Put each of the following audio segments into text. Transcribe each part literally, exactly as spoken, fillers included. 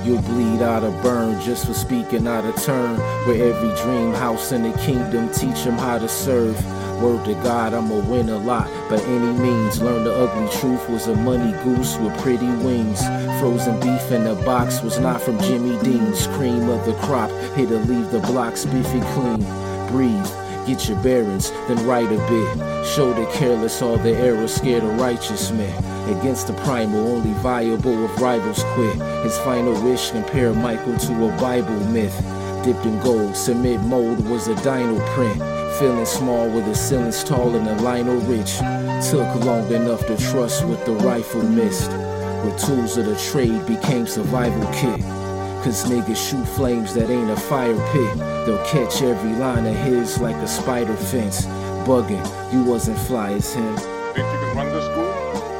You'll bleed out of burn just for speaking out of turn. Where every dream house in the kingdom teach them how to serve. Word to God, I'ma win a lot by any means. Learn the ugly truth was a money goose with pretty wings. Frozen beef in a box was not from Jimmy Dean's. Cream of the crop, here to leave the block spiffy clean. Breathe, get your bearings, then write a bit. Show the careless all the errors, scared of righteous men. Against the primal, only viable if rivals quit. His final wish compared Michael to a Bible myth. Dipped in gold, submit mode was a dino print. Feeling small with the ceilings taller than Lionel Rich. Took long enough to trust what the rifle missed. Where tools of the trade became survival kit. Cause niggas shoot flames that ain't a fire pit. They'll catch every line of his like a spider fence. Bugging, you wasn't fly as him. Think you can run this school?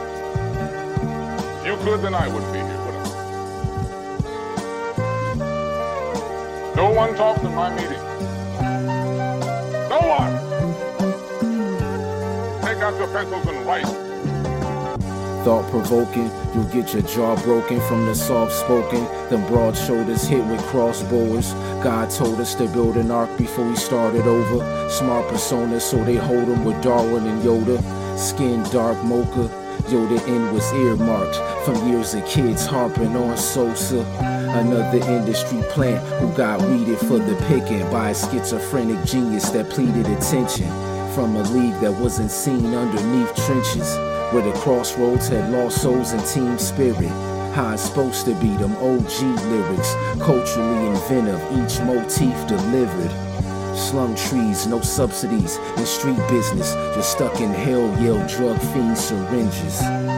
If you could, then I wouldn't be here, would I? No one talks in my meeting. No one! Take out your pencils and write. Thought-provoking, you'll get your jaw broken from the soft-spoken. Them broad shoulders hit with crossbowers. God told us to build an ark before we started over. Smart personas, so they hold them with Darwin and Yoda. Skin dark mocha, Yoda end was earmarked from years of kids harping on Sosa. Another industry plant who got weeded for the picking by a schizophrenic genius that pleaded attention from a league that wasn't seen underneath trenches. Where the crossroads had lost souls and team spirit. How it's supposed to be, them O G lyrics. Culturally inventive, each motif delivered. Slum trees, no subsidies, and street business. Just stuck in hell, yell drug fiend syringes.